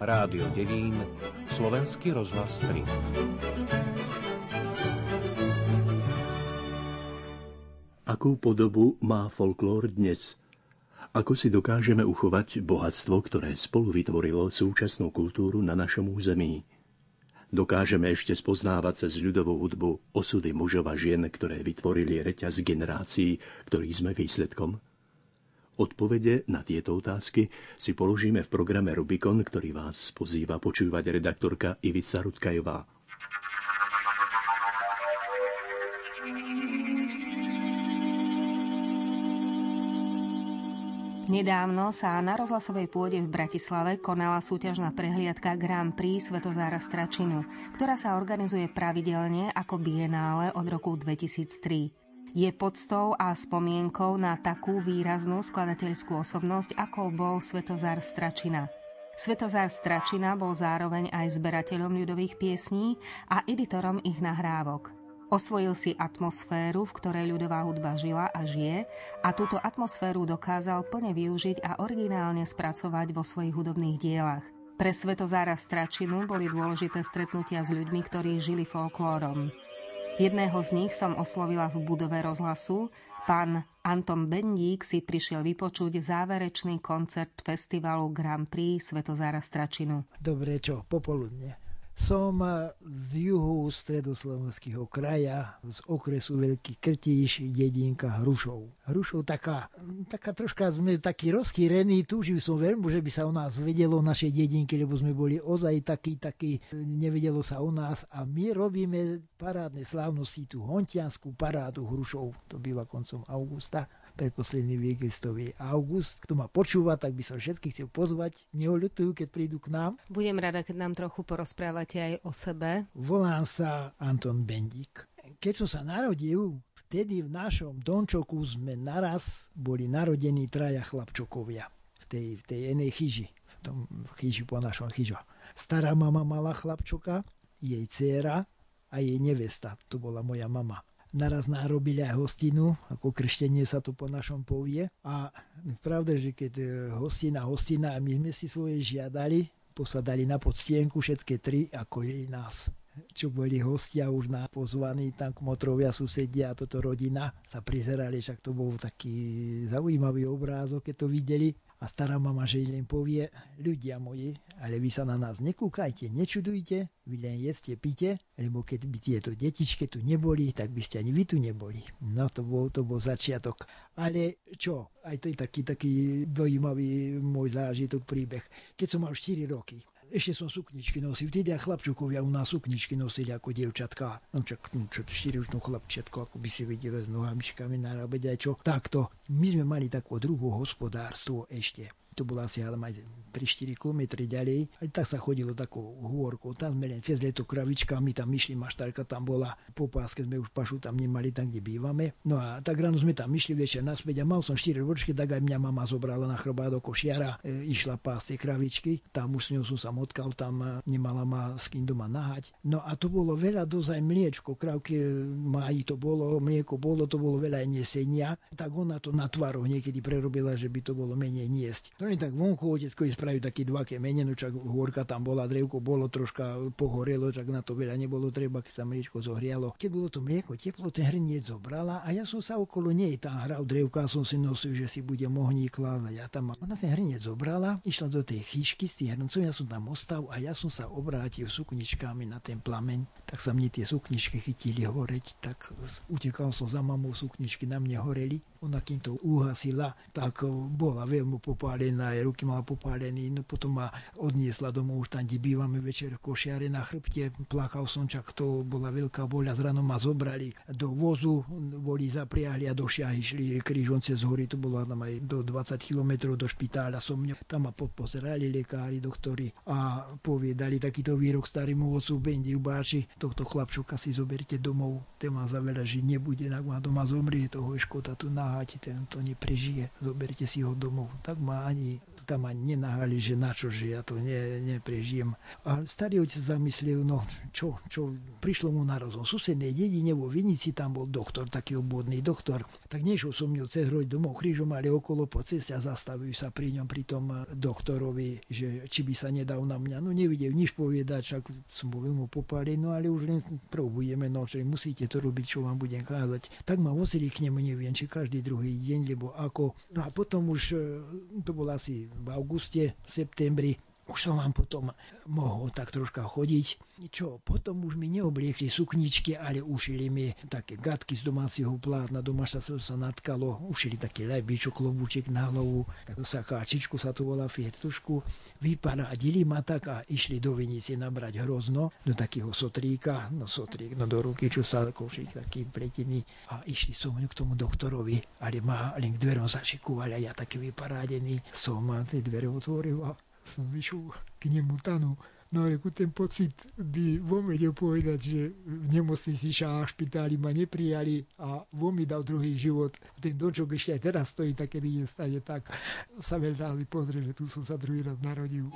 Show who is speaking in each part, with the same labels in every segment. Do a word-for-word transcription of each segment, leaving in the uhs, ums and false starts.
Speaker 1: Rádio Devín, Slovenský rozhlas tri.
Speaker 2: Akú podobu má folklór dnes? Ako si dokážeme uchovať bohatstvo, ktoré spolu vytvorilo súčasnú kultúru na našom území? Dokážeme ešte spoznávať cez ľudovú hudbu osudy mužov a žien, ktoré vytvorili reťaz generácií, ktorých sme výsledkom? Odpovede na tieto otázky si položíme v programe Rubikon, ktorý vás pozýva počúvať redaktorka Ivica Rudkajová.
Speaker 3: Nedávno sa na rozhlasovej pôde v Bratislave konala súťažná prehliadka Grand Prix Svätozára Stračinu, ktorá sa organizuje pravidelne ako bienále od roku dvetisíctri. Je poctou a spomienkou na takú výraznú skladateľskú osobnosť, ako bol Svätozár Stračina. Svätozár Stračina bol zároveň aj zberateľom ľudových piesní a editorom ich nahrávok. Osvojil si atmosféru, v ktorej ľudová hudba žila a žije, a túto atmosféru dokázal plne využiť a originálne spracovať vo svojich hudobných dielach. Pre Svätozára Stračinu boli dôležité stretnutia s ľuďmi, ktorí žili folklórom. Jedného z nich som oslovila v budove rozhlasu. Pán Anton Bendík si prišiel vypočuť záverečný koncert festivalu Grand Prix Svätozára Stračinu.
Speaker 4: Dobre, čo, popoludne. Som z juhu stredoslovenského kraja, z okresu Veľký Krtíš, dedinka Hrušov. Hrušov taká, taká troška sme takí rozkýrení, túžil som veľmi, že by sa o nás vedelo, našej dedinky, lebo sme boli ozaj takí, takí, nevedelo sa o nás a my robíme parádne slávnosti, tú hontianskú parádu Hrušov, to býva koncom augusta. Predposledný víkendový august. Kto ma počúva, tak by som všetkých chcel pozvať. Neoľutujú, keď prídu k nám.
Speaker 3: Budem rada, keď nám trochu porozprávate aj o sebe.
Speaker 4: Volám sa Anton Bendík. Keď som sa narodil, vtedy v našom domčoku sme naraz boli narodení traja chlapčokovia. V tej, v tej jednej chyži. V tom chyži po našom chyžo. Stará mama mala chlapčoka, jej dcéra a jej nevesta. To bola moja mama. Naraz narobili aj hostinu, ako krštenie sa to po našom povie. A pravda, že keď hostina, hostina, a my sme si svoje žiadali, posadali na podstienku všetky tri, ako je nás. Čo boli hostia už na pozvaní, tam kmotrovia, susedia a toto rodina sa prizerali, však to bol taký zaujímavý obrázok, keď to videli. A stará mama, že len povie, ľudia moji, ale vy sa na nás nekúkajte, nečudujte, vy len jedzte, pite, lebo keď by tieto detičky tu neboli, tak by ste ani vy tu neboli. No to bol, to bol začiatok. Ale čo, aj to je taký, taký dojímavý môj zážitok, príbeh. Keď som mal štyri roky, ešte som sukničky nosil. Vtedy aj chlapčukovia u nás sukničky nosili ako dievčatka. No čak, čo to štyriročnú chlapčiatko, ako by si videli s nohamičkami narábať aj čo. Takto. My sme mali takú druhú hospodárstvo ešte. To bolo asi ale aj tri štyri kilometre ďalej. Ale tak sa chodilo takou hôrkou. Tam sme len cez leto kravičkami, tam išli, maštárka tam bola. Po páske sme už pašu tam nemali, tam, kde bývame. No a tak ráno sme tam išli večer naspäť a mal som štyri ročky, tak aj mňa mama zobrala na chrbát do košiara. E, išla pásť tie kravičky. Tam už s ňou som sa motkal, tam nemala ma s kým doma nahať. No a to bolo veľa dozaj mliečko. Krávky máji to bolo, mlieko bolo, to bolo veľa aj nesenia. Tak ona to na tvároch niekedy prerobila, že by to bolo menej niesť. To len tak vonku otecko spraviť taký dva kemene, no čak hôrka tam bola, drevko bolo troška pohorelo, čak na to veľa nebolo treba, keď sa mliečko zohrialo. Keď bolo to mlieko teplo, ten hrniec zobrala a ja som sa okolo nej tam hral drevka, som si nosil, že si bude mohník klásť a ja tam. Ona ten hrniec zobrala, išla do tej chyšky s tým hrncom, ja som tam ostal a ja som sa obrátil sukničkami na ten plameň, tak sa mne tie sukničky chytili horeť, tak utekal som za mamou, sukničky na mne horeli. Ona kým to uhasila, tak bola veľmi popálená, ruky mala popálený, no potom ma odniesla domov, už tam, kde bývame večer v košiare na chrbte, plakal som, čak to bola veľká boľa, zrano ma zobrali do vozu, boli zapriahli a do Šiahy išli krížom cez hory, to bolo tam aj do dvadsať kilometrov do špitáľa som mňa, tam ma pozerali lekári, doktori a povedali takýto výrok starému otcu Bendiu Báči, tohto chlapčoka si zoberte domov, ten má za veľa žiť nebude, ak má doma zomrie, toho je škoda tu naháť, ten to neprežije, zoberte si ho domov. Tak ma ani tam ani nenáhali, že na čo, že ja to ne, neprežijem. A starý otec zamyslel, no čo, čo, prišlo mu na rozum. V susednej dedine vo Vinici tam bol doktor, taký obvodný doktor. Tak nešiel som ňou cez hroď domov krížom, ale okolo po ceste a zastavujú sa pri ňom, pri tom doktorovi, že či by sa nedal na mňa. No nevidel nič povedať, však som bol veľmi popálený, no ale už len probujeme, no čo musíte to robiť, čo vám budem kázať. Tak ma vozili k nemu, neviem, či každý druhý deň, lebo ako. No a potom už, to bolo asi v auguste, v septembri, už som vám potom mohol tak troška chodiť. Čo, potom už mi neobliekli sukničky, ale ušili mi také gadky z domáceho plátna, doma sa sa natkalo, ušili taký lajbičok, klobúček na hlavu, takú sakáčičku sa to volá, fiertušku. Vyparadili ma tak a išli do Vinice nabrať hrozno, do takého sotríka, no sotrík, no do ruky, čo sa košík taký pletený. A išli som k tomu doktorovi, ale ma len k dverom zašikovali a ja taký vyparádený som tie dvere otvoril a som vyšiel k nemu tanu. No reku, ten pocit by vo vedel povedať, že v nemocnici a špitáli ma neprijali a vo mi dal druhý život. Ten dočok ešte aj teraz stojí také, keď ide stade, tak sa veľa rázy pozrie, že tu som sa druhý raz narodil.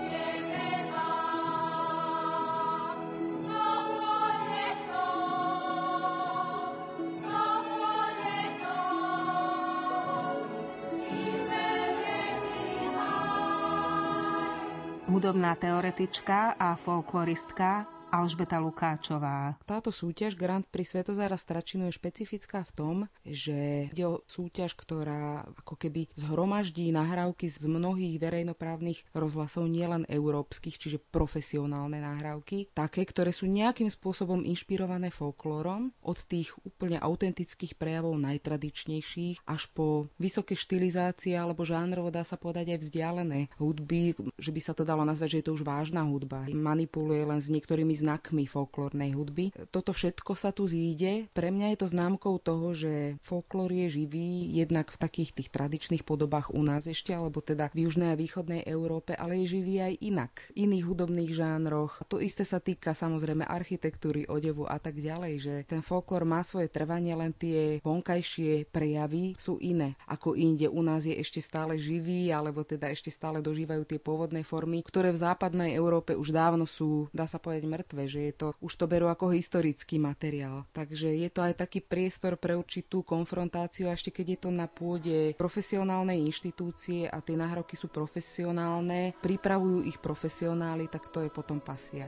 Speaker 3: Hudobná teoretička a folkloristka Alžbeta Lukáčová.
Speaker 5: Táto súťaž Grand Prix Svätozára Stračinu je špecifická v tom, že ide o súťaž, ktorá ako keby zhromaždí nahrávky z mnohých verejnoprávnych rozhlasov, nielen európskych, čiže profesionálne nahrávky, také, ktoré sú nejakým spôsobom inšpirované folklórom, od tých úplne autentických prejavov najtradičnejších až po vysoké štilizácie alebo žánrovo, dá sa povedať, aj vzdialené hudby, že by sa to dalo nazvať, že je to už vážna hudba. Manipuluje len s niektorými znakmi folklórnej hudby. Toto všetko sa tu zíde. Pre mňa je to známkou toho, že folklór je živý jednak v takých tých tradičných podobách u nás ešte, alebo teda v južnej a východnej Európe, ale je živý aj inak, v iných hudobných žánroch. To isté sa týka samozrejme architektúry, odevu a tak ďalej, že ten folklór má svoje trvanie, len tie vonkajšie prejavy sú iné ako inde. U nás je ešte stále živý, alebo teda ešte stále dožívajú tie pôvodné formy, ktoré v západnej Európe už dávno sú, dá sa povedať, mŕtve, že je to, už to berú ako historický materiál. Takže je to aj taký priestor pre určitú konfrontáciu, a ešte keď je to na pôde profesionálnej inštitúcie a tie nahrávky sú profesionálne, pripravujú ich profesionáli, tak to je potom pasia.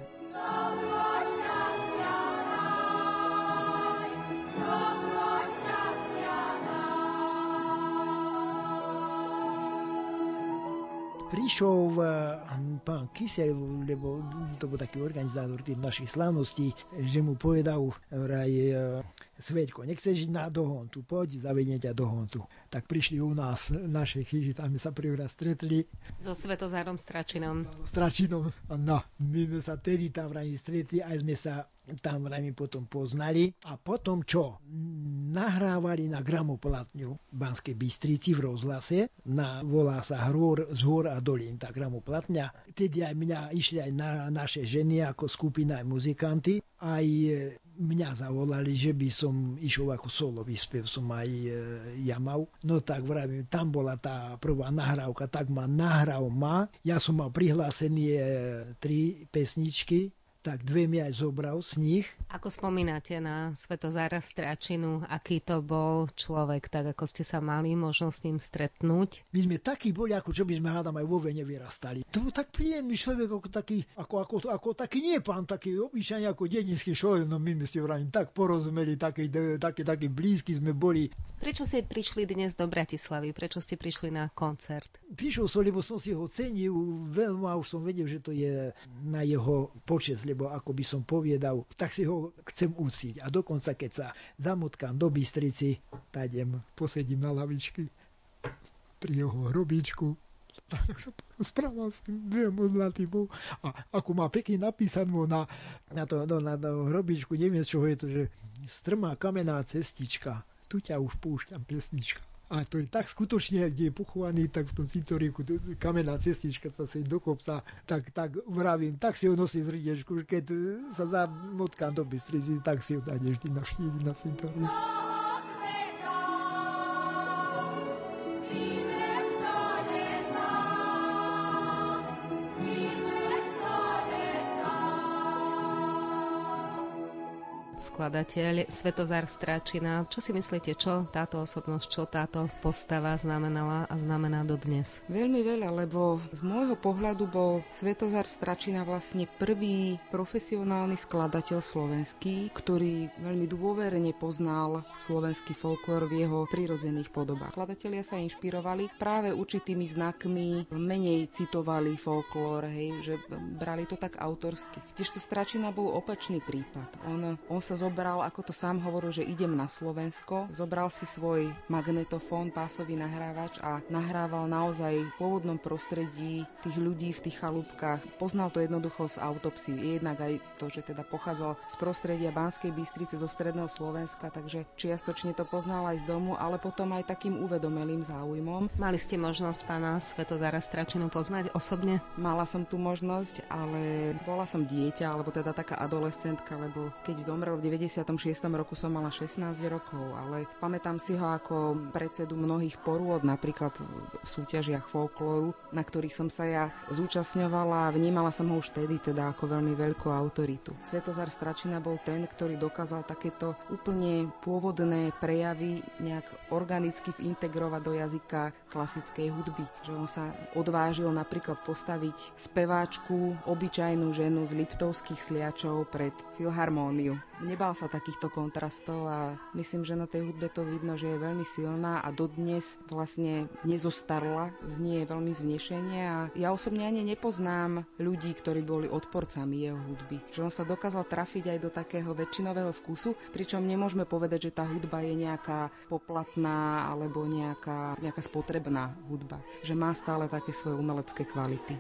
Speaker 4: Prišiel pán Kysel, lebo to bol taký organizátor tých našich slávností, že mu povedal vraj, Svetko, nechceš ísť na Dohontu, poď, zavediem ťa do Hontu. Tak prišli u nás naše chyži, tam sme sa prvý raz stretli.
Speaker 3: So Svätozárom Stračinom.
Speaker 4: Stračinom, no, my sme sa tedy tam vraj stretli, aj sme sa tam vraj potom poznali. A potom čo? Nahrávali na gramoplatňu v Banskej Bystrici v rozhlase, na, volá sa Hrôr z hôr a dolín, tá gramoplatňa. Tedy aj mňa išli aj na naše ženy ako skupina, aj muzikanty, aj mňa zavolali, že by som išiel ako solový spev, som aj e, ja mal. No tak vravím, tam bola tá prvá nahrávka, tak ma nahral ma. Ja som mal prihlásené e, tri pesničky, tak dve mi aj zobral z nich.
Speaker 3: Ako spomínate na Svätozára Stračinu, aký to bol človek, tak ako ste sa mali možnosť s ním stretnúť?
Speaker 4: My sme takí boli, ako čo by sme hádam aj vo vene vyrastali. To bol tak príjemný človek, ako taký, ako, ako, ako taký nie pán, taký obyčajný ako dedinský človek, no my ste vrajím tak porozumeli, taký, taký, taký blízky sme boli.
Speaker 3: Prečo ste prišli dnes do Bratislavy? Prečo ste prišli na koncert?
Speaker 4: Prišiel som, lebo som si ho cenil veľmi a už som vedel, že to je na jeho počesť, lebo ako by som povedal, tak si ho chcem uctiť. A dokonca, keď sa zamotkám do Bystrici, pôjdem, posedím na lavičky pri jeho hrobíčku, tak sa správam s tým veľmi zlatým. A ako má pekne napísanú na, na, to, no, na, na hrobičku, neviem, čo je to, že strmá kamenná cestička, tu ťa už púšťam pesnička. A to je tak skutočne, kde je pochovaný, tak v tom cintoríku kamenná cestička, tá sa do kopca, tak, tak vravím, tak si ho nosí z riedečku, keď sa zamotkám do Bystrici, tak si ho dáde vždy navštíviť na cintoríku.
Speaker 3: skladateľ Svetozar Stračina. Čo si myslíte, čo táto osobnosť, čo táto postava znamenala a znamená dodnes?
Speaker 5: Veľmi veľa, lebo z môjho pohľadu bol Svetozar Stračina vlastne prvý profesionálny skladateľ slovenský, ktorý veľmi dôverne poznal slovenský folklór v jeho prirodzených podobách. Skladatelia sa inšpirovali práve určitými znakmi, menej citovali folklór, hej, že brali to tak autorsky. Kdežto Stračina bol opačný prípad. On, on sa zobral, ako to sám hovoril, že idem na Slovensko, zobral si svoj magnetofón, pásový nahrávač a nahrával naozaj v pôvodnom prostredí tých ľudí v tých chalúbkach. Poznal to jednoducho z autopsí. Jednak aj to, že teda pochádzal z prostredia Banskej Bystrice zo stredného Slovenska, takže čiastočne to poznal aj z domu, ale potom aj takým uvedomelým záujmom.
Speaker 3: Mali ste možnosť pána Svetozara Stračinu poznať osobne?
Speaker 5: Mala som tu možnosť, ale bola som dieťa, alebo teda taká adolescentka, lebo keď zomrel v deväťdesiatom šiestom roku som mala šestnásť rokov, ale pamätám si ho ako predsedu mnohých porôd, napríklad v súťažiach folklóru, na ktorých som sa ja zúčastňovala a vnímala som ho už vtedy teda ako veľmi veľkú autoritu. Svetozar Stračina bol ten, ktorý dokázal takéto úplne pôvodné prejavy nejak organicky integrovať do jazyka klasickej hudby. Že on sa odvážil napríklad postaviť speváčku, obyčajnú ženu z Liptovských Sliačov pred filharmóniu. Nebal sa takýchto kontrastov a myslím, že na tej hudbe to vidno, že je veľmi silná a dodnes vlastne nezostarla, znie veľmi vznešenie a ja osobne ani nepoznám ľudí, ktorí boli odporcami jeho hudby. Že on sa dokázal trafiť aj do takého väčšinového vkusu, pričom nemôžeme povedať, že tá hudba je nejaká poplatná alebo nejaká, nejaká spotrebná hudba. Že má stále také svoje umelecké kvality.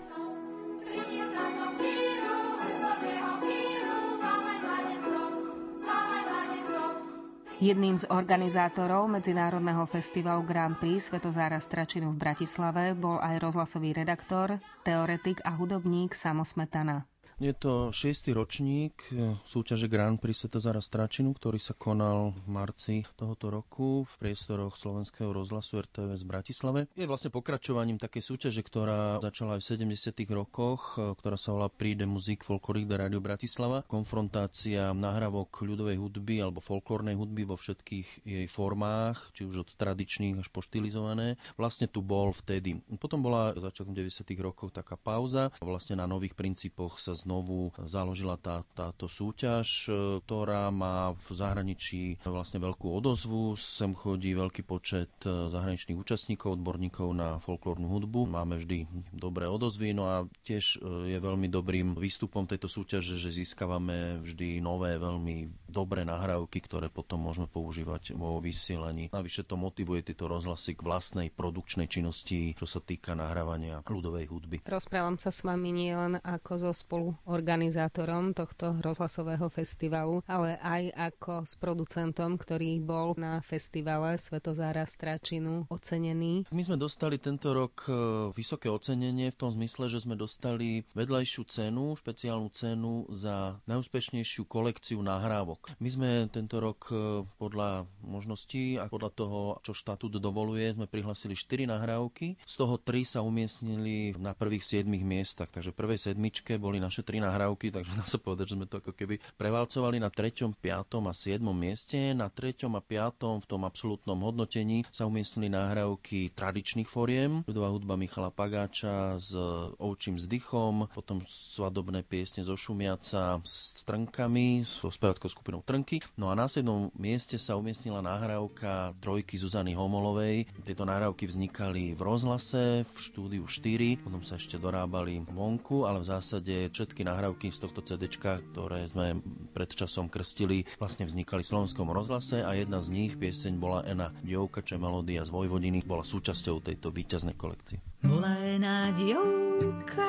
Speaker 3: Jedným z organizátorov Medzinárodného festivalu Grand Prix Svetozára Stračinu v Bratislave bol aj rozhlasový redaktor, teoretik a hudobník Samo Smetana.
Speaker 6: Je to šiesty ročník súťaže Grand Prix Svetozára Stračinu, ktorý sa konal v marci tohoto roku v priestoroch Slovenského rozhlasu er té vé es v Bratislave. Je vlastne pokračovaním takej súťaže, ktorá začala aj v sedemdesiatych rokoch, ktorá sa volá Prix de Musique Folklorique de Radio Bratislava. Konfrontácia nahrávok ľudovej hudby alebo folklórnej hudby vo všetkých jej formách, či už od tradičných až po štilizované. Vlastne tu bol vtedy. Potom bola začiatkom deväťdesiatych rokov taká pauza. Vlastne na nových princípoch sa znovu založila tá, táto súťaž, ktorá má v zahraničí vlastne veľkú odozvu. Sem chodí veľký počet zahraničných účastníkov, odborníkov na folklórnu hudbu. Máme vždy dobré odozvy, no a tiež je veľmi dobrým výstupom tejto súťaže, že získavame vždy nové, veľmi dobré nahrávky, ktoré potom môžeme používať vo vysielaní. Navyše to motivuje tieto rozhlasy k vlastnej produkčnej činnosti, čo sa týka nahrávania ľudovej hudby.
Speaker 3: Rozprávam sa s vami nielen ako zo spolu organizátorom tohto rozhlasového festivalu, ale aj ako s producentom, ktorý bol na festivale Svetozára Stračinu ocenený.
Speaker 6: My sme dostali tento rok vysoké ocenenie v tom zmysle, že sme dostali vedľajšiu cenu, špeciálnu cenu za najúspešnejšiu kolekciu nahrávok. My sme tento rok podľa možností a podľa toho, čo štatút dovoluje, sme prihlasili štyri nahrávky, z toho tri sa umiestnili na prvých siedmich miestach, takže v prvej sedmičke boli naše tri nahrávky, takže dá sa povedať, že sme to ako keby prevalcovali na treťom, piatom a siedmom mieste. Na treťom a piatom v tom absolútnom hodnotení sa umiestnili nahrávky tradičných foriem, ľudová hudba Michala Pagáča s Ovčím vzdychom, potom svadobné piesne zo Šumiaca s Trnkami, so speváckou skupinou Trnky. No a na siedmom mieste sa umiestnila nahrávka trojky Zuzany Homolovej. Tieto nahrávky vznikali v rozhlase, v štúdiu štyri, potom sa ešte dorábali vonku, ale v zásade všetky nahrávky z tohto cé déčka, ktoré sme pred časom krstili, vlastne vznikali v Slovenskom rozhlase a jedna z nich, pieseň, bola Ena dievka, čo je melódia z Vojvodiny, bola súčasťou tejto víťaznej kolekcie.
Speaker 7: Bola Ena dievka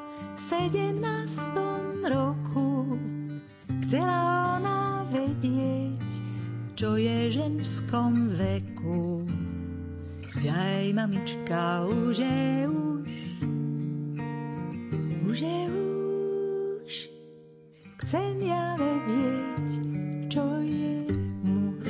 Speaker 7: v sedemnástom roku, chcela ona vedieť, čo je v ženskom veku. Jaj, mamička, už je už, už je už, chcem ja vedieť, čo je muž.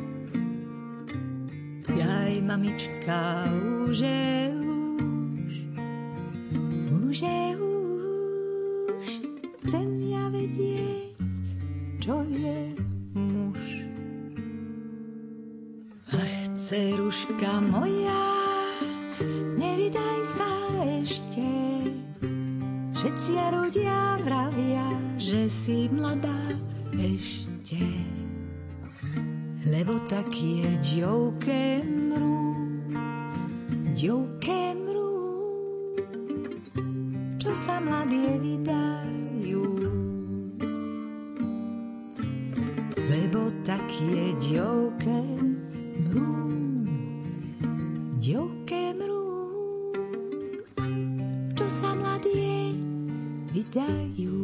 Speaker 7: Jaj, mamička, už je už, už je už, chcem ja vedieť, čo je muž. Ceruška moja, nevydaj sa ešte. Všetci ľudia vravia, že si mladá ešte. Lebo tak je dievke mrú, dievke mrú, čo sa mladie vydajú. Lebo tak je dievke mrú, dievke mrú, čo sa mladie vydajú.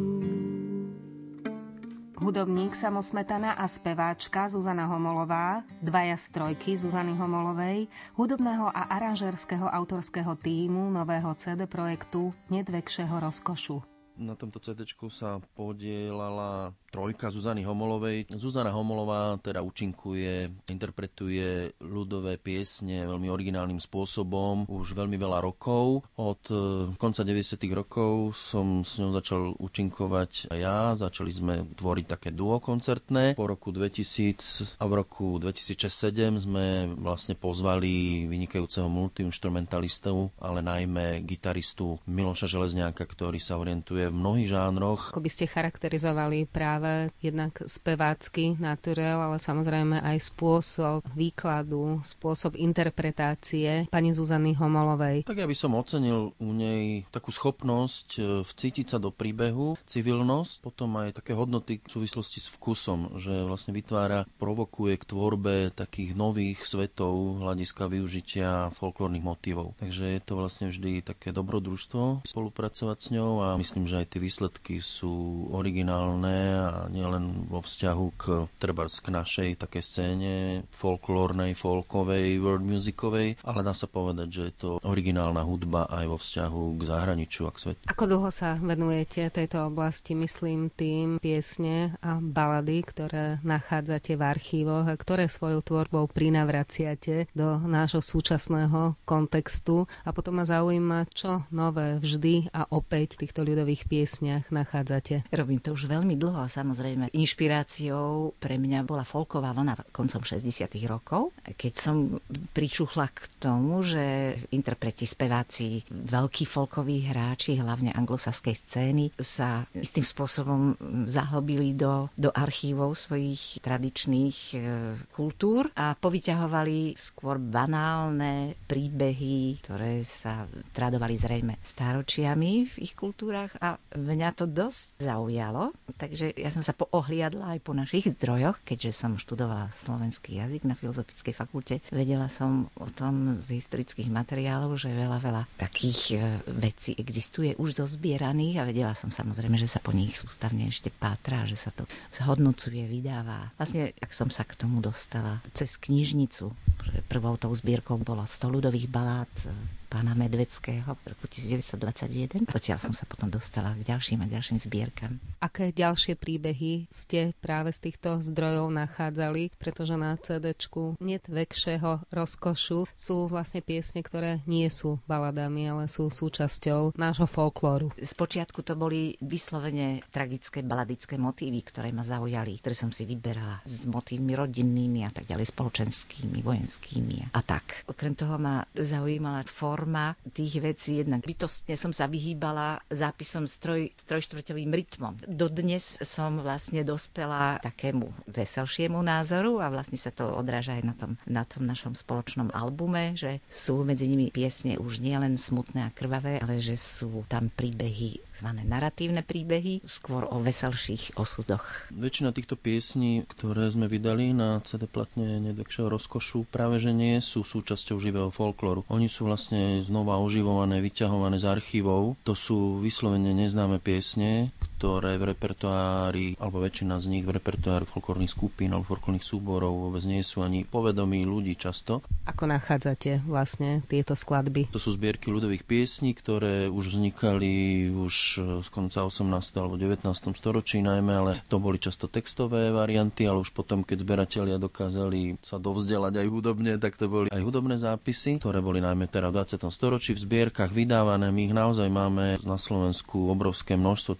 Speaker 3: Hudobník Samo Smetana a speváčka Zuzana Homolová, dvaja z trojky Zuzany Homolovej, hudobného a aranžerského autorského tímu nového cé dé projektu Nedvekšeho rozkošu.
Speaker 6: Na tomto cé déčku sa podielala trojka Zuzany Homolovej. Zuzana Homolová teda účinkuje, interpretuje ľudové piesne veľmi originálnym spôsobom už veľmi veľa rokov. Od konca deväťdesiatych rokov som s ňou začal účinkovať aj ja. Začali sme tvoriť také duo koncertné. Po roku dvetisíc a v roku dvetisícšesť sedem sme vlastne pozvali vynikajúceho multiinstrumentalistu, ale najmä gitaristu Miloša Železňáka, ktorý sa orientuje v mnohých žánroch.
Speaker 3: Ako by ste charakterizovali práve jednak spevácky naturel, ale samozrejme aj spôsob výkladu, spôsob interpretácie pani Zuzany Homolovej?
Speaker 6: Tak ja by som ocenil u nej takú schopnosť vcítiť sa do príbehu, civilnosť, potom aj také hodnoty v súvislosti s vkusom, že vlastne vytvára, provokuje k tvorbe takých nových svetov hľadiska využitia folklórnych motívov. Takže je to vlastne vždy také dobrodružstvo spolupracovať s ňou a myslím, že aj tie výsledky sú originálne a nielen vo vzťahu k trebárs k našej takej scéne folklórnej, folkovej, world musikovej, ale dá sa povedať, že je to originálna hudba aj vo vzťahu k zahraničiu a k svetu.
Speaker 3: Ako dlho sa venujete tejto oblasti, myslím tým piesne a balady, ktoré nachádzate v archívoch a ktoré svojou tvorbou prinavraciate do nášho súčasného kontextu a potom ma zaujíma, čo nové vždy a opäť v týchto ľudových piesniach nachádzate?
Speaker 8: Robím to už veľmi dlho. Samozrejme, inšpiráciou pre mňa bola folková vlna koncom šesťdesiatych rokov, keď som pričuchla k tomu, že interpreti, speváci, veľkí folkoví hráči, hlavne anglosaskej scény, sa istým spôsobom zahlbili do, do archívov svojich tradičných e, kultúr a povyťahovali skôr banálne príbehy, ktoré sa tradovali zrejme stáročiami v ich kultúrach a mňa to dosť zaujalo. Takže ja som sa poohliadla aj po našich zdrojoch, keďže som študovala slovenský jazyk na Filozofickej fakulte. Vedela som o tom z historických materiálov, že veľa, veľa takých vecí existuje už zozbieraných a vedela som samozrejme, že sa po nich sústavne ešte pátra, že sa to zhodnocuje, vydáva. Vlastne, ak som sa k tomu dostala cez knižnicu, že prvou tou zbierkou bolo sto ľudových balád pána Medveckého v roku devätnásťstodvadsaťjeden. Odtiaľ som sa potom dostala k ďalším a ďalším zbierkam.
Speaker 3: Aké ďalšie príbehy ste práve z týchto zdrojov nachádzali? Pretože na cé déčku Nedvekšeho rozkošu sú vlastne piesne, ktoré nie sú baladami, ale sú súčasťou nášho folklóru.
Speaker 8: Spočiatku to boli vyslovene tragické baladické motívy, ktoré ma zaujali, ktoré som si vyberala s motívmi rodinnými a tak ďalej, spoločenskými, vojenskými a tak. Okrem toho ma zaujímala forma forma tých vecí. Jednak bytostne som sa vyhýbala zápisom s, troj, s trojštvrťovým rytmom. Dodnes som vlastne dospela takému veselšiemu názoru a vlastne sa to odráža aj na tom, na tom našom spoločnom albume, že sú medzi nimi piesne už nielen smutné a krvavé, ale že sú tam príbehy, zvané naratívne príbehy, skôr o veselších osudoch.
Speaker 6: Väčšina týchto piesní, ktoré sme vydali na cé dé platne Nedvekšeho rozkošu, práve že nie sú súčasťou živého folklóru. Oni sú vlastne znova oživované, vyťahované z archívov. To sú vyslovene neznáme piesne, ktoré v repertoári, alebo väčšina z nich v repertoári folklórnych skupín alebo folklórnych súborov vôbec nie sú ani povedomí ľudí často.
Speaker 3: Ako nachádzate vlastne tieto skladby?
Speaker 6: To sú zbierky ľudových piesní, ktoré už vznikali už z konca osemnásteho alebo devätnásteho storočí najmä, ale to boli často textové varianty, ale už potom, keď zberatelia dokázali sa dovzdelať aj hudobne, tak to boli aj hudobné zápisy, ktoré boli najmä teda v dvadsiatom storočí v zbierkach vydávané. My ich naozaj máme na Slovensku obrovské množstvo týchto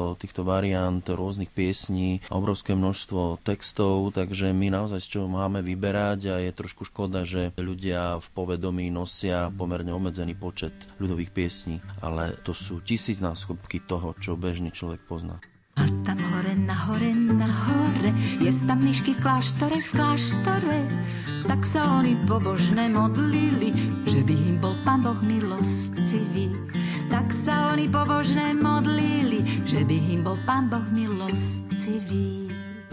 Speaker 6: týchto, týchto variant, rôznych piesní, obrovské množstvo textov, takže my naozaj z čoho máme vyberať a je trošku škoda, že ľudia v povedomí nosia pomerne obmedzený počet ľudových piesní, ale to sú tisícnásobky toho, čo bežný človek pozná.
Speaker 7: A tam hore, nahore, nahore, je tam myšky v kláštore, v kláštore. Tak sa oni pobožne modlili, že by im bol Pán Boh milostivý. Tak sa oni pobožne modlili, že by im bol Pán Boh milostivý.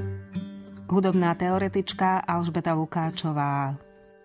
Speaker 3: Hudobná teoretička Alžbeta Lukáčová.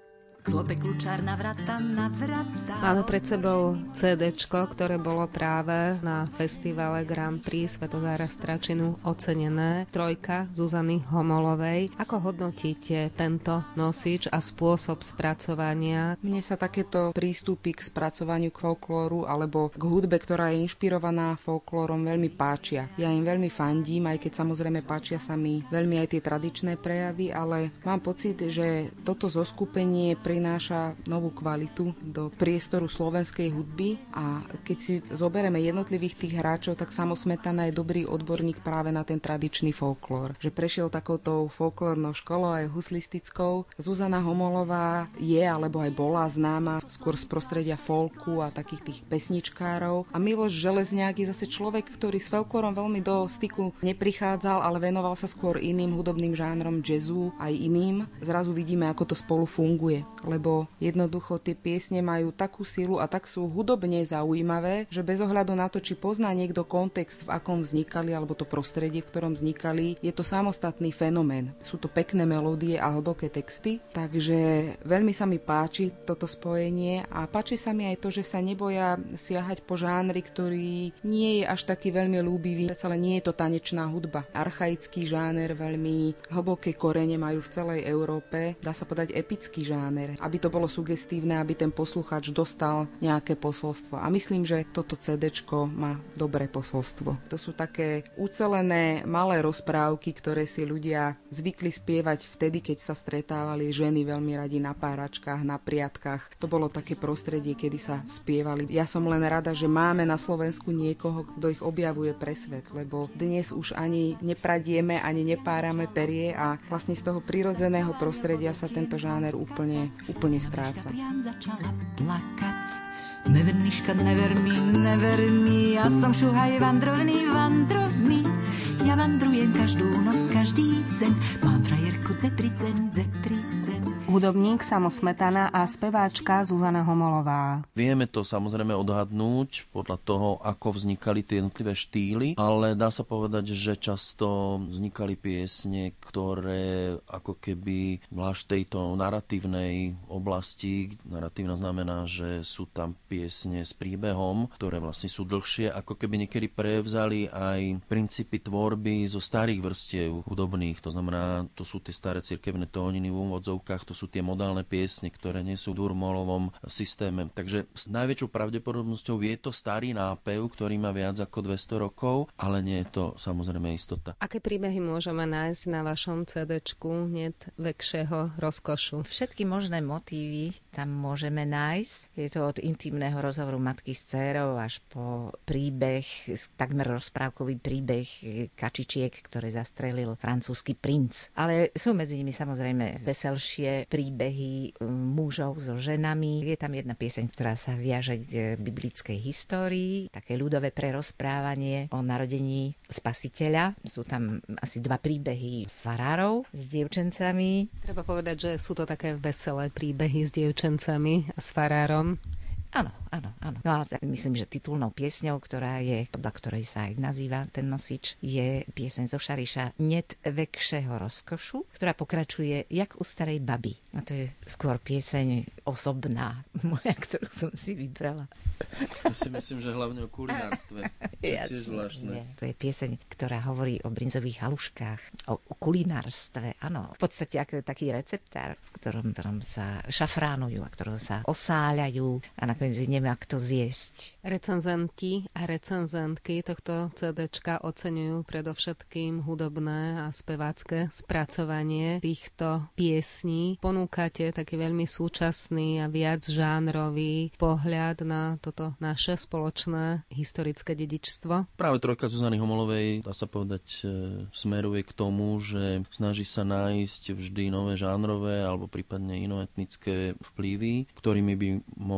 Speaker 7: Klope kľúčár na vrata, na vrata.
Speaker 3: Máme pred sebou cédéčko, ktoré bolo práve na festivale Grand Prix Svätozára Stračinu ocenené. Trojka Zuzany Homolovej. Ako hodnotíte tento nosič a spôsob spracovania?
Speaker 5: Mne sa takéto prístupy k spracovaniu k folklóru alebo k hudbe, ktorá je inšpirovaná folklórom, veľmi páčia. Ja im veľmi fandím, aj keď samozrejme páčia sa mi veľmi aj tie tradičné prejavy, ale mám pocit, že toto zoskupenie prináša novú kvalitu do priestoru slovenskej hudby a keď si zoberieme jednotlivých tých hráčov, tak Samo Smetana je dobrý odborník práve na ten tradičný folklór. Že prešiel takouto folklórnou školou aj huslistickou. Zuzana Homolová je alebo aj bola známa skôr z prostredia folku a takých tých pesničkárov. A Miloš Železňák je zase človek, ktorý s folklórom veľmi do styku neprichádzal, ale venoval sa skôr iným hudobným žánrom, jazzu aj iným. Zrazu vidíme, ako to spolu funguje. Lebo jednoducho tie piesne majú takú silu a tak sú hudobne zaujímavé, že bez ohľadu na to, či pozná niekto kontext, v akom vznikali, alebo to prostredie, v ktorom vznikali, je to samostatný fenomén. Sú to pekné melódie a hlboké texty, takže veľmi sa mi páči toto spojenie a páči sa mi aj to, že sa neboja siahať po žánri, ktorý nie je až taký veľmi ľúbivý, ale nie je to tanečná hudba. Archaický žáner, veľmi hlboké korene majú v celej Európe, dá sa povedať epický žáner, aby to bolo sugestívne, aby ten poslucháč dostal nejaké posolstvo. A myslím, že toto cédéčko má dobré posolstvo. To sú také ucelené malé rozprávky, ktoré si ľudia zvykli spievať vtedy, keď sa stretávali ženy veľmi radi na páračkách, na priatkách. To bolo také prostredie, kedy sa spievali. Ja som len rada, že máme na Slovensku niekoho, kto ich objavuje pre svet, lebo dnes už ani nepradieme, ani nepárame perie a vlastne z toho prirodzeného prostredia sa tento žáner úplne úplne stráca.
Speaker 7: Začala plakať. Neverniška, never mi, never mi, ja som šuhaj vandrovný, vandrovný. Ja vandrujem každú noc, každý deň, mám frajerku Zepricen, Zepricen.
Speaker 3: Hudobník Samo Smetana a speváčka Zuzana Homolová.
Speaker 6: Vieme to samozrejme odhadnúť podľa toho, ako vznikali tie jednotlivé štýly, ale dá sa povedať, že často vznikali piesne, ktoré ako keby zvlášť tejto naratívnej oblasti, naratívna znamená, že sú tam piesne s príbehom, ktoré vlastne sú dlhšie, ako keby niekedy prevzali aj princípy tvorby zo starých vrstiev hudobných, to znamená, to sú tie staré cirkevné tóniny v úvodzovkách, to sú tie modálne piesne, ktoré nie sú v durmolovom systéme. Takže s najväčšou pravdepodobnosťou je to starý nápev, ktorý má viac ako dvesto rokov, ale nie je to samozrejme istota.
Speaker 3: Aké príbehy môžeme nájsť na vašom cédéčku Niet väčšieho rozkošu?
Speaker 8: Všetky možné motívy tam môžeme nájsť. Je to od intimného rozhovoru matky s dcérou až po príbeh, takmer rozprávkový príbeh kačičiek, ktoré zastrelil francúzsky princ. Ale sú medzi nimi samozrejme veselšie príbehy mužov so ženami. Je tam jedna pieseň, ktorá sa viaže k biblickej histórii, také ľudové prerozprávanie o narodení Spasiteľa. Sú tam asi dva príbehy farárov s dievčencami.
Speaker 3: Treba povedať, že sú to také veselé príbehy s dievčencami a s farárom.
Speaker 8: Áno, áno, áno. No a myslím, že titulnou piesňou, ktorá je, podľa ktorej sa aj nazýva ten nosič, je pieseň zo Šariša Niet väčšieho rozkošu, ktorá pokračuje Jak u starej baby. A to je skôr pieseň osobná moja, ktorú som si vybrala.
Speaker 6: To si myslím, že hlavne o kulinárstve. To je tiež zvláštne.
Speaker 8: To je pieseň, ktorá hovorí o brinzových haluškách, o, o kulinárstve, áno. V podstate ako taký receptár, v ktorom, ktorom sa šafránujú a ktorom sa osáľajú a na nakoniec nemá kto zjesť.
Speaker 3: Recenzenti a recenzentky tohto cé déčka oceňujú predovšetkým hudobné a spevácké spracovanie týchto piesní. Ponúkate taký veľmi súčasný a viac žánrový pohľad na toto naše spoločné historické dedičstvo.
Speaker 6: Práve trojka Zuzany Homolovej, dá sa povedať, smeruje k tomu, že snaží sa nájsť vždy nové žánrové alebo prípadne inoetnické vplyvy, ktorými by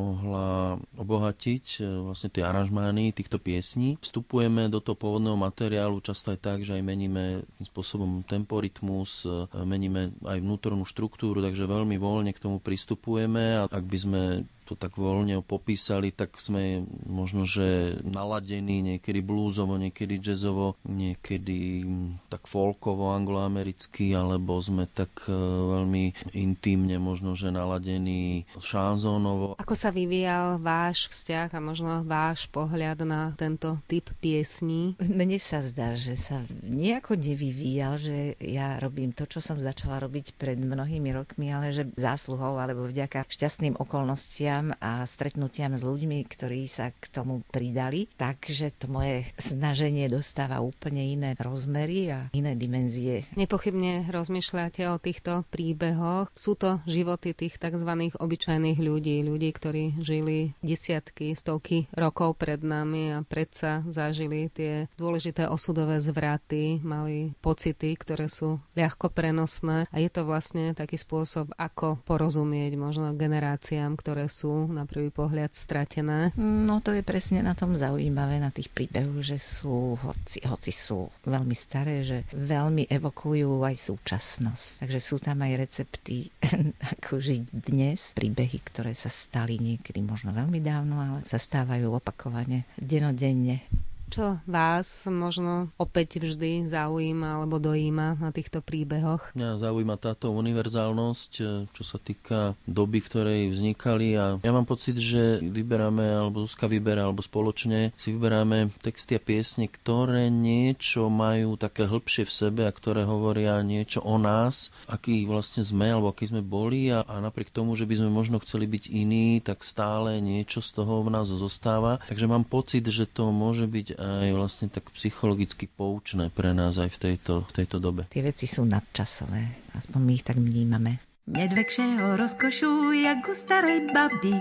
Speaker 6: mohla obohatiť vlastne tie aranžmány týchto piesní. Vstupujeme do toho pôvodného materiálu často aj tak, že aj meníme tým spôsobom temporytmus, meníme aj vnútornú štruktúru, takže veľmi voľne k tomu pristupujeme a ak by sme to tak voľne popísali, tak sme možno, že naladení niekedy bluesovo, niekedy jazzovo, niekedy tak folkovo, angloamericky, alebo sme tak veľmi intímne možno, že naladení šanzónovo.
Speaker 3: Ako sa vyvíjal váš vzťah a možno váš pohľad na tento typ piesní?
Speaker 8: Mne sa zdá, že sa nejako nevyvíjal, že ja robím to, čo som začala robiť pred mnohými rokmi, ale že zásluhou alebo vďaka šťastným okolnostiam a stretnutiam s ľuďmi, ktorí sa k tomu pridali. Takže to moje snaženie dostáva úplne iné rozmery a iné dimenzie.
Speaker 3: Nepochybne rozmýšľate o týchto príbehoch. Sú to životy tých tzv. Obyčajných ľudí, ľudí, ktorí žili desiatky, stovky rokov pred nami a predsa zažili tie dôležité osudové zvraty, mali pocity, ktoré sú ľahko prenosné a je to vlastne taký spôsob, ako porozumieť možno generáciám, ktoré sú na prvý pohľad stratené.
Speaker 8: No to je presne na tom zaujímavé, na tých príbehoch, že sú, hoci, hoci sú veľmi staré, že veľmi evokujú aj súčasnosť. Takže sú tam aj recepty, ako žiť dnes. Príbehy, ktoré sa stali niekedy možno veľmi dávno, ale sa stávajú opakovane, denodenne.
Speaker 3: Čo vás možno opäť vždy zaujíma alebo dojíma na týchto príbehoch?
Speaker 6: Mňa zaujíma táto univerzálnosť, čo sa týka doby, v ktorej vznikali a ja mám pocit, že vyberáme, alebo Zuzka vyberá, alebo spoločne si vyberáme texty a piesne, ktoré niečo majú také hĺbšie v sebe a ktoré hovoria niečo o nás, aký vlastne sme, alebo aký sme boli a, a napriek tomu, že by sme možno chceli byť iní, tak stále niečo z toho v nás zostáva. Takže mám pocit, že to môže byť aj vlastne tak psychologicky poučné pre nás aj v tejto, v tejto dobe.
Speaker 8: Tie veci sú nadčasové, aspoň my ich tak vnímame.
Speaker 7: Nedvekšeho rozkošu, jak u starej baby.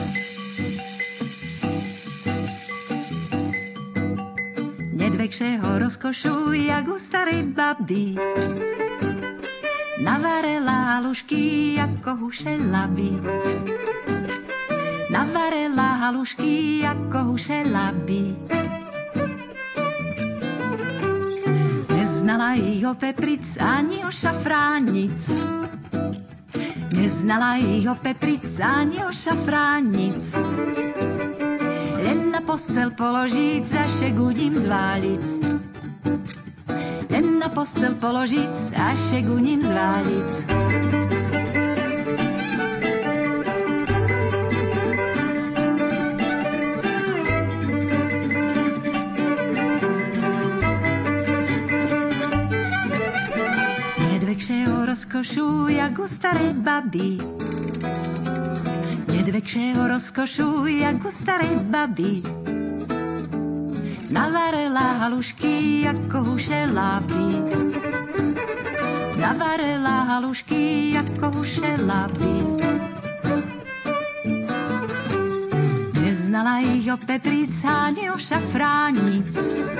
Speaker 7: Nedvekšeho rozkošu, jak u starej baby. Navarela halušky, ako huše laby. Navarela halušky, ako huše laby. Neznala ich o pepric ani o šafránic. Neznala ich o pepric ani o šafránic. Len na postel položiť, za šeguním zválic. Len na postel položiť, a šeguním zválic. Rozkošu, jak u starej baby. Nedvekšeho rozkošu, jak u starej baby. Navarela halušky, ako huše lápy. Navarela halušky, ako huše lápy. Neznala ich o petric, ani o šafránic.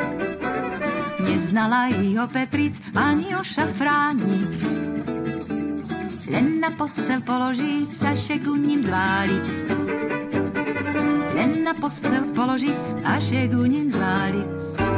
Speaker 7: Neznala ich o petric, ani o šafránic. Len na postel položiť, sa šeguním zválic. Len na postel položiť, a šeguním zválic.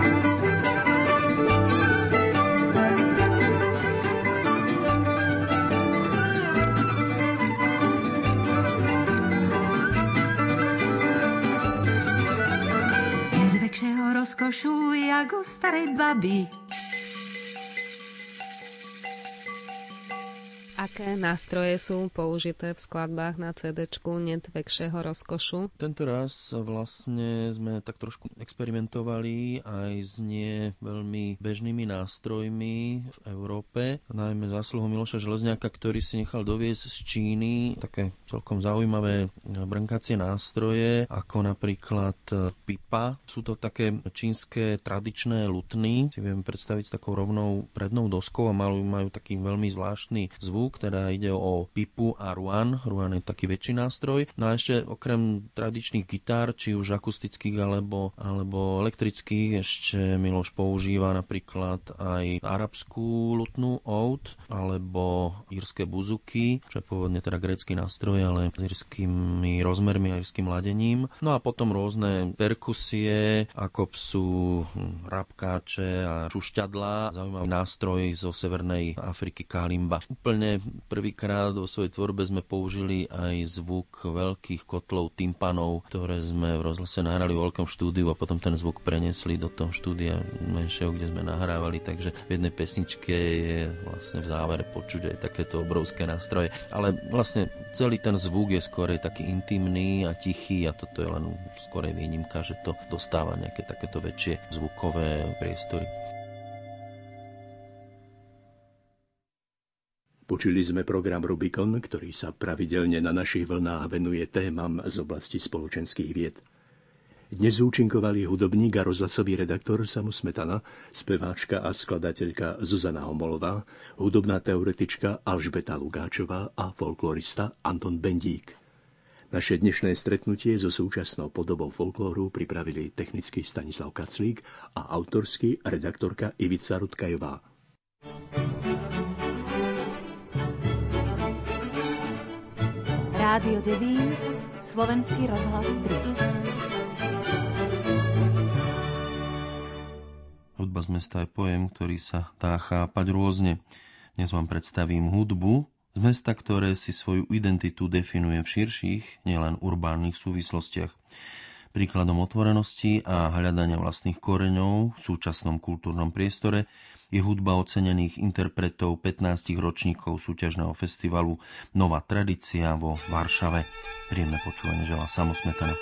Speaker 7: Nedvekšeho rozkošu, jak u starej baby.
Speaker 3: Ak
Speaker 9: Aké nástroje sú použité v skladbách na cédečku Nedvekšeho rozkošu?
Speaker 6: Tento raz vlastne sme tak trošku experimentovali aj s nie veľmi bežnými nástrojmi v Európe, najmä zásluhou Miloša Železňaka, ktorý si nechal doviesť z Číny také celkom zaujímavé brnkacie nástroje, ako napríklad pipa. Sú to také čínske tradičné lutny, si viem predstaviť s takou rovnou prednou doskou a majú, majú taký veľmi zvláštny zvuk, teda ide o pipu a ruan. Ruan je taký väčší nástroj. No a ešte okrem tradičných gitár, či už akustických alebo, alebo elektrických, ešte Miloš používa napríklad aj arabskú lutnú oud alebo írske buzuky, čo je pôvodne teda grécky nástroj, ale s írskými rozmermi a írskym ladením. No a potom rôzne perkusie, ako sú rabkáče a šušťadlá. Zaujímavý nástroj zo Severnej Afriky kalimba. Úplne prvýkrát vo svojej tvorbe sme použili aj zvuk veľkých kotlov tympanov, ktoré sme v rozhlase nahrali v veľkom štúdiu a potom ten zvuk prenesli do toho štúdia menšieho, kde sme nahrávali, takže v jednej pesničke je vlastne v závere počuť aj takéto obrovské nástroje. Ale vlastne celý ten zvuk je skôr taký intimný a tichý a toto je len skôr výnimka, že to dostáva nejaké takéto väčšie zvukové priestory.
Speaker 2: Počuli sme program Rubikon, ktorý sa pravidelne na našich vlnách venuje témam z oblasti spoločenských vied. Dnes účinkovali hudobník a rozhlasový redaktor Samo Smetana, speváčka a skladateľka Zuzana Homolová, hudobná teoretička Alžbeta Lugáčová a folklorista Anton Bendík. Naše dnešné stretnutie so súčasnou podobou folklóru pripravili technický Stanislav Kaclík a autorsky redaktorka Ivica Rutkajová.
Speaker 3: Rádio Devín, Slovenský rozhlas tri.
Speaker 6: Hudba z mesta je pojem, ktorý sa dá chápať rôzne. Dnes vám predstavím hudbu z mesta, ktoré si svoju identitu definuje v širších, nielen urbánnych súvislostiach. Príkladom otvorenosti a hľadania vlastných koreňov v súčasnom kultúrnom priestore je hudba ocenených interpretov pätnástich ročníkov súťažného festivalu Nová tradícia vo Varšave. Príjemné počúvanie želá Samo Smetana.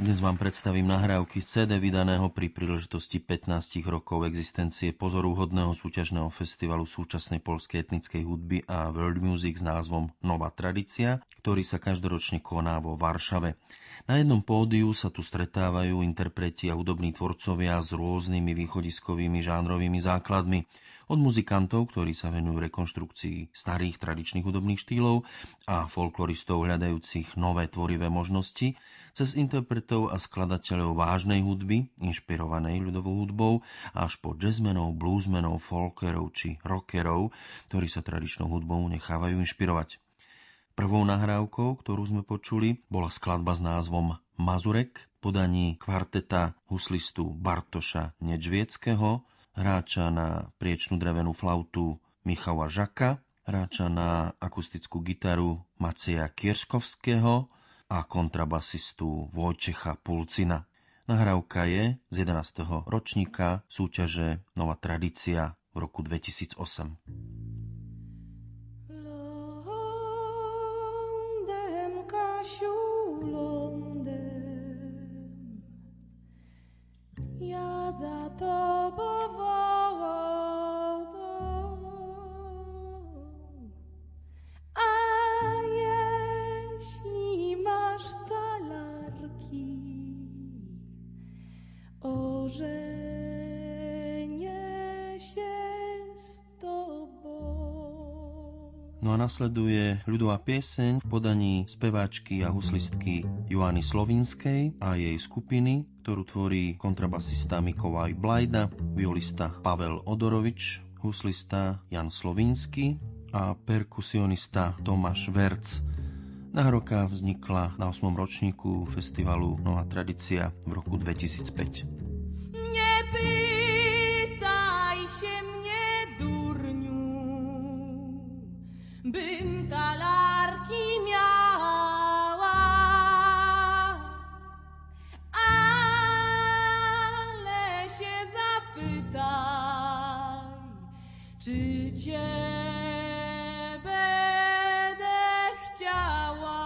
Speaker 6: Dnes vám predstavím nahrávky z cé dé vydaného pri príležitosti pätnástich rokov existencie pozorúhodného súťažného festivalu súčasnej poľskej etnickej hudby a world music s názvom Nová tradícia, ktorý sa každoročne koná vo Varšave. Na jednom pódiu sa tu stretávajú interpreti a hudobní tvorcovia s rôznymi východiskovými žánrovými základmi. Od muzikantov, ktorí sa venujú rekonštrukcii starých tradičných hudobných štýlov a folkloristov hľadajúcich nové tvorivé možnosti, cez interpretov a skladateľov vážnej hudby, inšpirovanej ľudovou hudbou, až po jazzmenov, bluesmenov, folkerov či rockerov, ktorí sa tradičnou hudbou nechávajú inšpirovať. Prvou nahrávkou, ktorú sme počuli, bola skladba s názvom Mazurek, podaní kvarteta huslistu Bartoša Nedžvieckého, hráča na priečnú drevenú flautu Michała Žaka, hráča na akustickú gitaru Maceja Kierskovského a kontrabasistu Vojčecha Pulcina. Nahrávka je z jedenásteho ročníka súťaže Nová tradícia v roku dvetisícosem.
Speaker 10: Lądem, Kasiu, lądem, ja za tobą wodą, a jeśli masz talarki, ożenię się z tobą.
Speaker 6: No a nasleduje ľudová pieseň v podaní speváčky a huslistky Joany Slovinskej a jej skupiny, ktorú tvorí kontrabasista Mikołaj Blajda, violista Pavel Odorovič, huslista Jan Slovinský a perkusionista Tomáš Verc. Nahrávka vznikla na ôsmom ročníku festivalu Nová tradícia v roku dvetisícpäť.
Speaker 10: Nie pytaj się mnie, durniu, bym talarki miała, ale się zapytaj, czy cię będę chciała.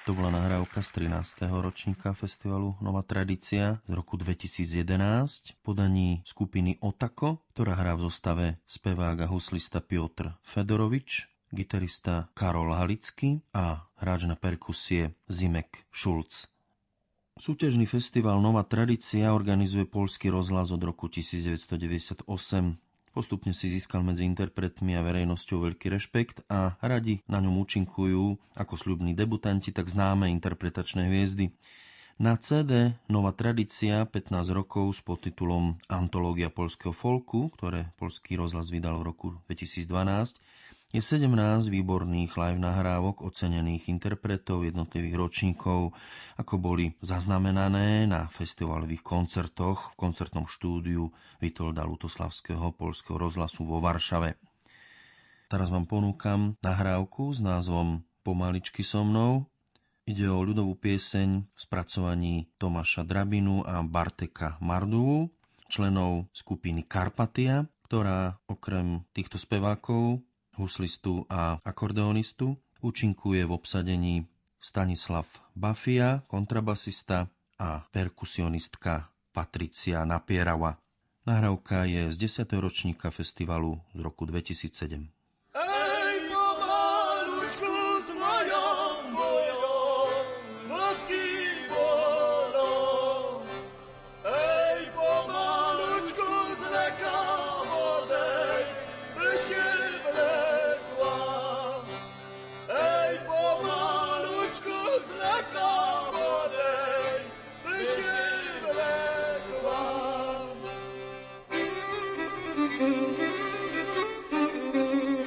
Speaker 6: To bola nahrávka z trinásteho ročníka festivalu Nová tradícia z roku dvetisícjedenásť v podaní skupiny Otako, ktorá hrá v zostave spevák a huslista Piotr Fedorovič, gitarista Karol Halický a hráč na perkusie Zimek Šulc. Súťažný festival Nová tradícia organizuje Poľský rozhlas od roku devätnásťstodeväťdesiatosem. Postupne si získal medzi interpretmi a verejnosťou veľký rešpekt a radi na ňom účinkujú ako sľubní debutanti, tak známe interpretačné hviezdy. Na cé dé Nová tradícia pätnásť rokov s podtitulom Antológia poľského folku, ktoré Poľský rozhlas vydal v roku dvetisícdvanásť, je sedemnásť výborných live nahrávok ocenených interpretov jednotlivých ročníkov, ako boli zaznamenané na festivalových koncertoch v koncertnom štúdiu Vitolda Lutoslavského Poľského rozhlasu vo Varšave. Teraz vám ponúkam nahrávku s názvom Pomaličky so mnou. Ide o ľudovú pieseň v spracovaní Tomáša Drabinu a Barteka Marduvu, členov skupiny Karpatia, ktorá okrem týchto spevákov, huslistu a akordeonistu, účinkuje v obsadení Stanislav Bafia, kontrabasista a perkusionistka Patricia Napierava. Nahrávka je z desiateho ročníka festivalu z roku dvetisícsedem.
Speaker 11: Thank you.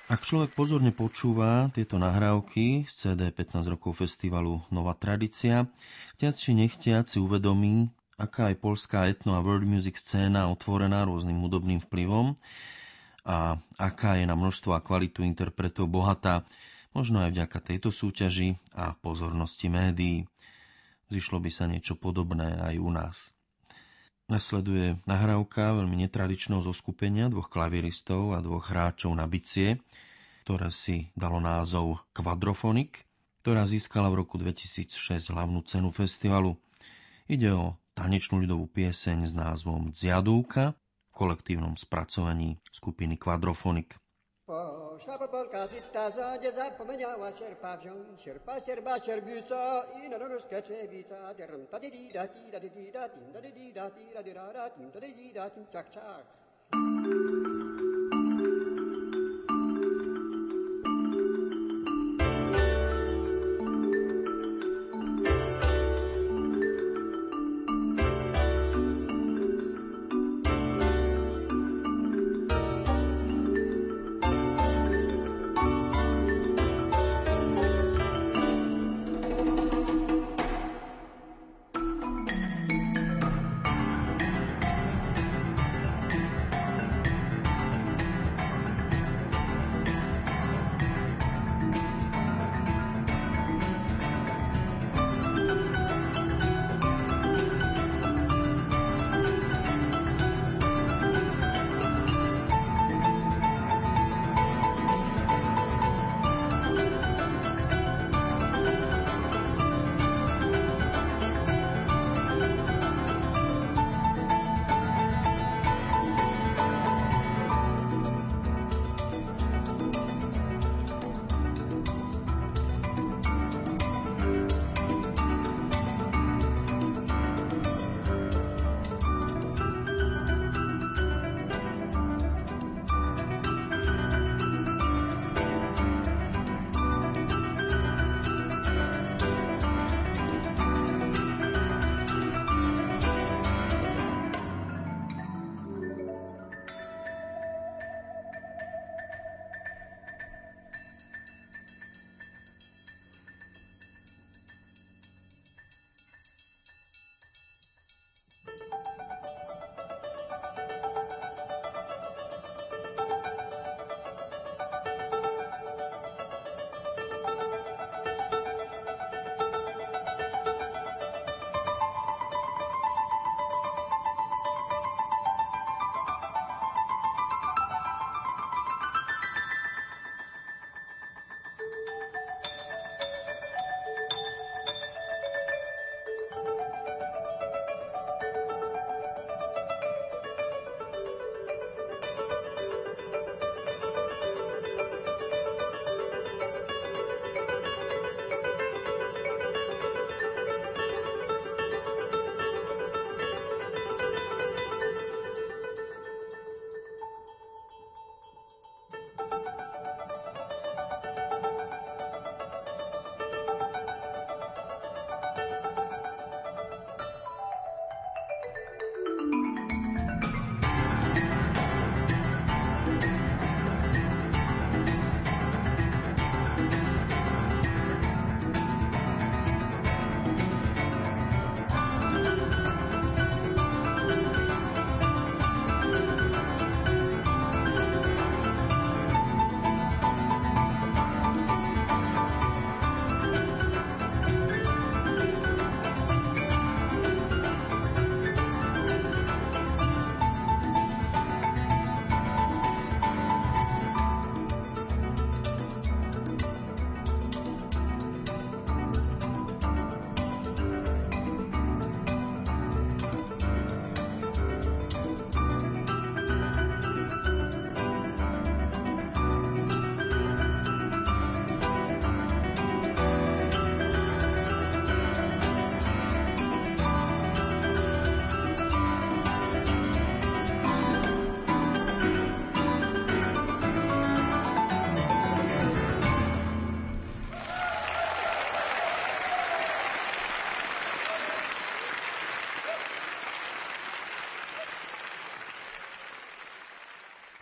Speaker 6: Ak človek pozorne počúva tieto nahrávky z cé dé pätnásť rokov festivalu Nová tradícia, chtiac či nechtiac si uvedomí, aká je poľská etno a world music scéna otvorená rôznym hudobným vplyvom a aká je na množstvo a kvalitu interpretov bohatá, možno aj vďaka tejto súťaži a pozornosti médií. Zišlo by sa niečo podobné aj u nás. Nasleduje nahrávka veľmi netradičného zoskupenia dvoch klaviristov a dvoch hráčov na bicie, ktoré si dalo názov Quadrophonic, ktorá získala v roku dvetisícšesť hlavnú cenu festivalu. Ide o tanečnú ľudovú pieseň s názvom Dziadúka v kolektívnom spracovaní skupiny Quadrophonic.
Speaker 11: Poszła Polka zita, zadzie zapomniała sierpa wziąć, sierpa, sierpa, sierbica i na nóżkę czewica. Drum ta di di da di da di di da dim da di di da di da di da da dim da di di da dim czak czak.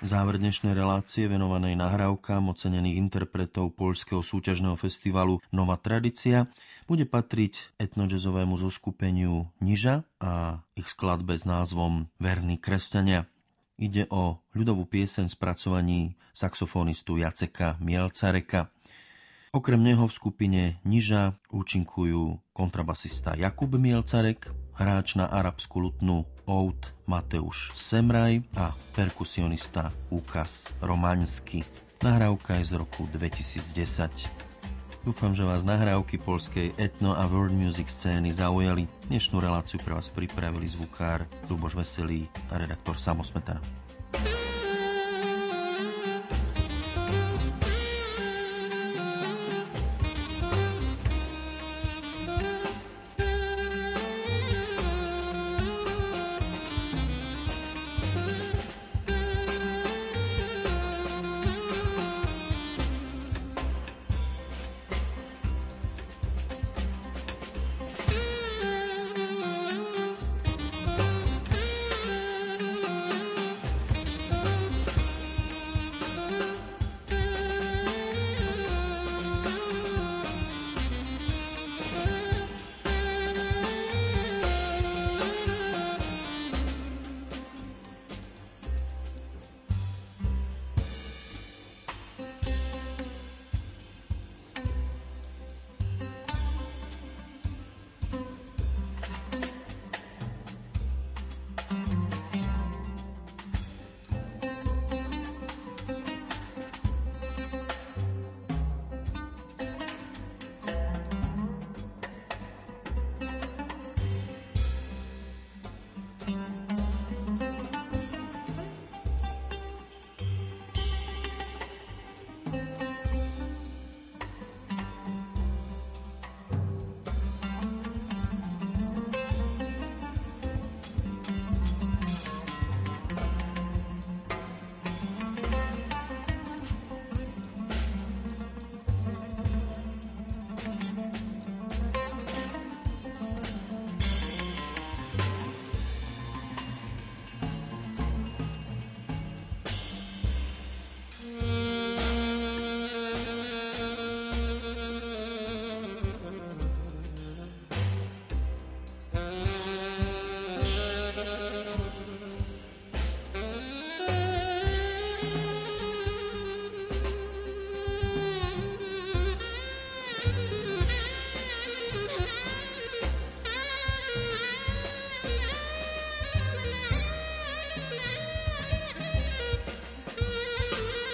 Speaker 6: Záver dnešnej relácie venovanej nahrávkam ocenených interpretov poľského súťažného festivalu Nová tradícia bude patriť etnojazzovému zoskupeniu Niža a ich skladbe s názvom Verní kresťania. Ide o ľudovú pieseň spracovaní saxofonistu Jaceka Mielcareka. Okrem neho v skupine Niža účinkujú kontrabasista Jakub Mielcarek, hráč na arabskú lutnu oud Mateusz Semraj a perkusionista Łukasz Romaňský. Nahrávka je z roku dvetisícdesať. Dúfam, že vás nahrávky poľskej etno a world music scény zaujali. Dnešnú reláciu pre vás pripravili zvukár Ľuboš Veselý a redaktor Samo Smetana.